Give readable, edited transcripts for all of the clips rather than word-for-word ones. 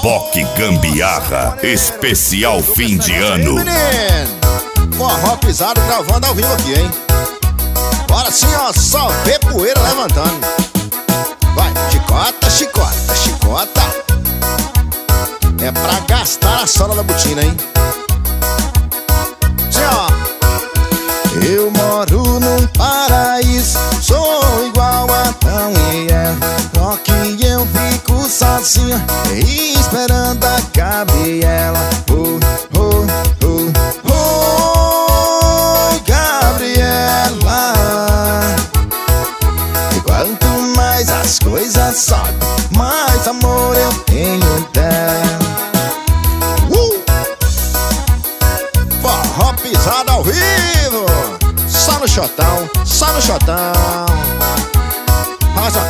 Boque Gambiarra, especial fim de ano. Forró pisado gravando ao vivo aqui, hein? Bora sim, ó, só vê poeira levantando. Vai, chicota, chicota, chicota. É pra gastar a sola da botina, hein? Sim, ó. Eu moro num paraíso, sou igual a Adão e Eva. Só que eu fico sozinha, esperando a Gabriela. Oh, oh, oh, oh, Gabriela. E quanto mais as coisas sobem, mais amor eu tenho dela. Forró pisado ao vivo, só no Xotão, só no Xotão. Olha só.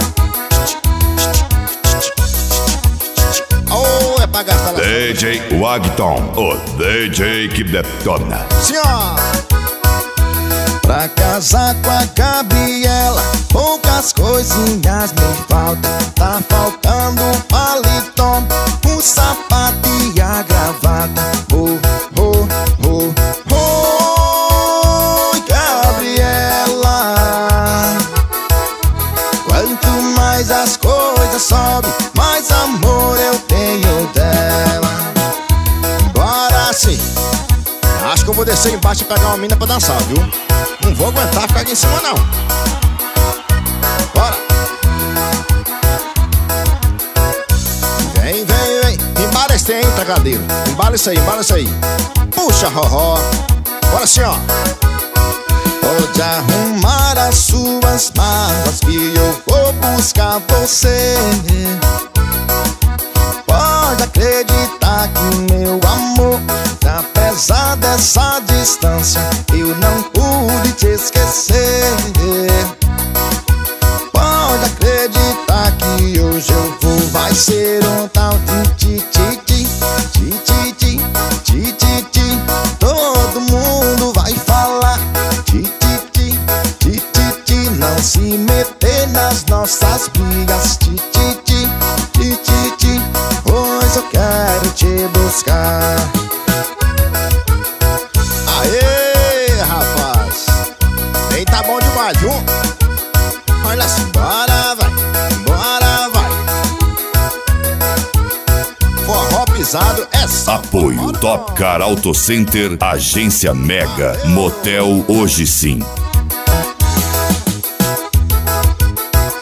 Oh, é pra gastar lá. DJ Wagton, o DJ que detona. Senhor, pra casar com a Gabriela, poucas coisinhas me faltam. Tá faltando um paletó, um sapato e a gravata. Oh, oh, oh, oh, Gabriela. Quanto mais as coisas sobem, mais amor eu tenho dela. Bora sim. Acho que eu vou descer embaixo e pegar uma mina pra dançar, viu? Não vou aguentar ficar aqui em cima, não. Bora. Vem, vem, vem. Embala esse aí, tragadeiro. Embala isso aí, embala isso aí. Puxa, roró. Bora assim, ó. Pode arrumar as suas malas que eu vou buscar você. Pode acreditar que meu amor, apesar dessa distância, eu não pude te esquecer. Pode acreditar que hoje eu vou, vai ser um tal ti-ti-ti-ti, ti-ti-ti, ti-ti-ti. Todo mundo vai falar ti-ti-ti, ti-ti-ti. Não se meter nas nossas brigas, ti-ti-ti, ti-ti-ti. Pois eu quero te buscar. Aê, rapaz, bem, tá bom demais, viu? Olha assim, bora, vai, bora, vai. Forró pisado é só. Apoio Top Car Auto Center, Agência Mega, Motel Hoje Sim.